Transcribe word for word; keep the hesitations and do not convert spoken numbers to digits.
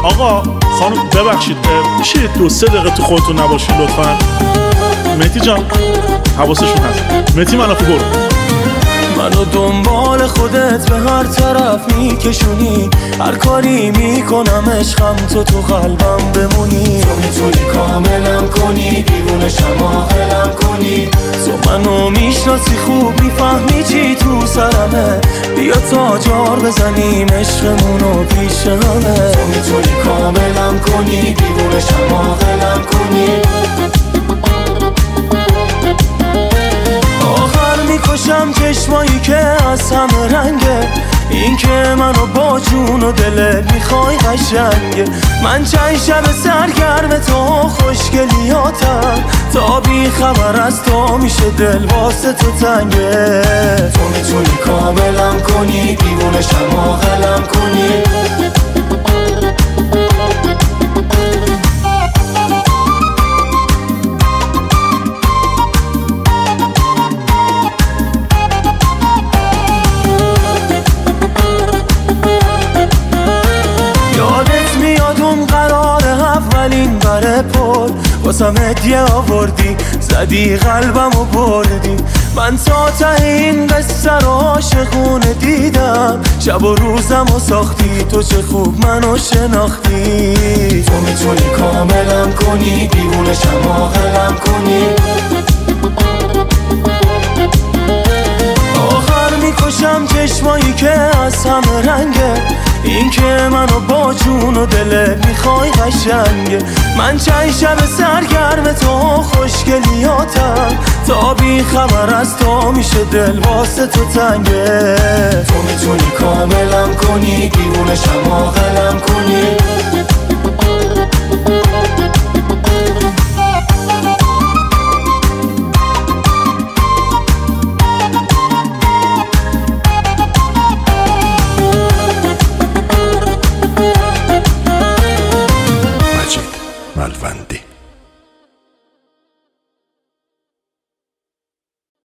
آقا خانم ببخشید میشه دو سه دقیقه تو خودتون نباشید لطفا. مهدی جان حواسشون هست. مهدی منافی برو. منو دنبال خودت به هر طرف میکشونی، هر کاری میکنم عشقم تو تو قلبم بمونی. تو میتونی کاملم کنی، دیوونشم آخلم کنی. تو منو میشناسی خوب، میفهمی چی تو سرمه. بیا تا جار بزنیم عشقمونو پیش همه. تو میتونی کاملم کنی، دیوونشم آخلم کنی. میکشم چشمایی که از همه رنگه، این که منو با جون و دلت میخوای قشنگه. من چند شب سرگرم تو خوشگلیاتم، تا بی خبر از تو میشه دل واسه تو تنگه. تو میتونی کاملم کنی، دیوونشم آخلم کنی. اولین بره پر واسم هدیه آوردی، زدی قلبم و بردی. من تا ته این قصه رو عاشقونه دیدم، شب و روزم و ساختی. تو چه خوب منو شناختی. تو میتونی کاملم کنی، دیوونشم آخلم کنی. آخر میکشم چشمایی که از همه رنگه، این که منو با جون و دلت میخوای قشنگه. من چند شب سرگرم تو خوشگلیاتم، تا بی خبر از تو میشه دل واسه تو تنگه. تو میتونی کاملم کنی، دیوونشم آخلم کنی. مجید ملوندی.